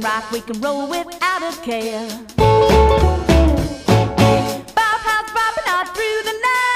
rock, we can roll without a care. Bob house bobbing out through the night.